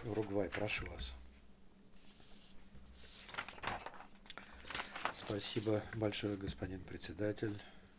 Уругвай, прошу вас. Спасибо большое, господин председатель.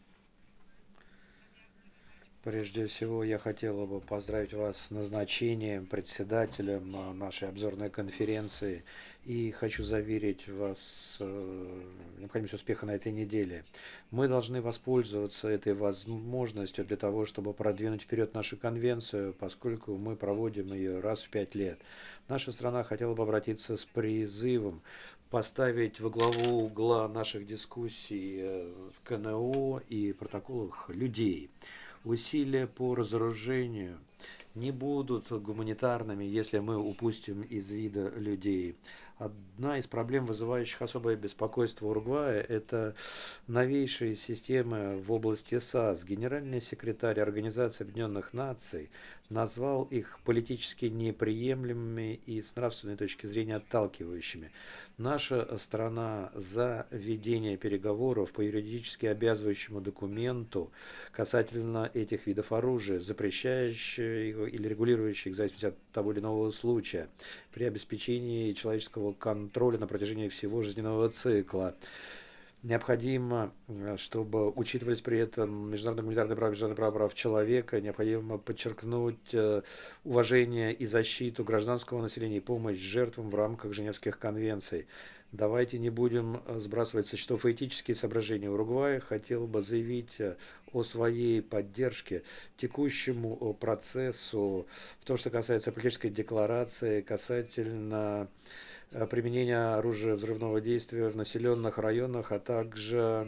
Прежде всего, я хотела бы поздравить вас с назначением председателем нашей обзорной конференции и хочу заверить вас в необходимости успеха на этой неделе. Мы должны воспользоваться этой возможностью для того, чтобы продвинуть вперед нашу конвенцию, поскольку мы проводим ее раз в 5 лет. Наша страна хотела бы обратиться с призывом поставить во главу угла наших дискуссий в КНО и протоколах людей. Усилия по разоружению не будут гуманитарными, если мы упустим из вида людей. Одна из проблем, вызывающих особое беспокойство Уругвая, это новейшие системы в области САС. Генеральный секретарь Организации Объединенных Наций назвал их политически неприемлемыми и с нравственной точки зрения отталкивающими. Наша страна за ведение переговоров по юридически обязывающему документу касательно этих видов оружия, запрещающих или регулирующих в зависимости от того или иного случая при обеспечении человеческого контроля на протяжении всего жизненного цикла. Необходимо, чтобы учитывались при этом международное гуманитарное право, международное право прав человека, необходимо подчеркнуть уважение и защиту гражданского населения и помощь жертвам в рамках Женевских конвенций. Давайте не будем сбрасывать со счетов этические соображения. Уругвай хотел бы заявить о своей поддержке текущему процессу в том, что касается политической декларации, касательно применения оружия взрывного действия в населенных районах, а также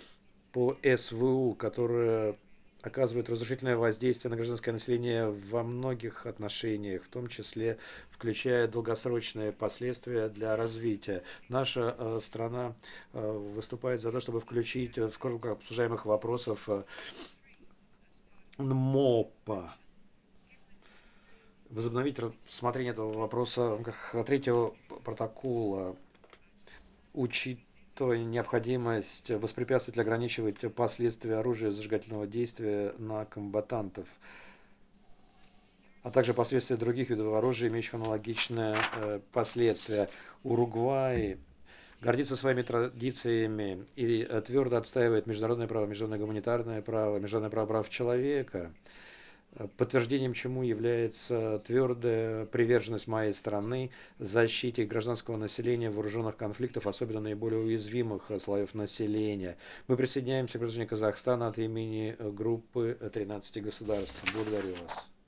по СВУ, которое оказывает разрушительное воздействие на гражданское население во многих отношениях, в том числе включая долгосрочные последствия для развития. Наша страна выступает за то, чтобы включить в круг обсуждаемых вопросов НМОПа, возобновить рассмотрение этого вопроса в рамках третьего протокола, учитывая необходимость воспрепятствовать или ограничивать последствия оружия зажигательного действия на комбатантов, а также последствия других видов оружия, имеющих аналогичные последствия. Уругвай гордится своими традициями и твердо отстаивает международное право, международное гуманитарное право, международное право прав человека, подтверждением чему является твердая приверженность моей страны защите гражданского населения вооруженных конфликтов, особенно наиболее уязвимых слоев населения. Мы присоединяемся к предложению Казахстана от имени группы 13 государств. Благодарю вас.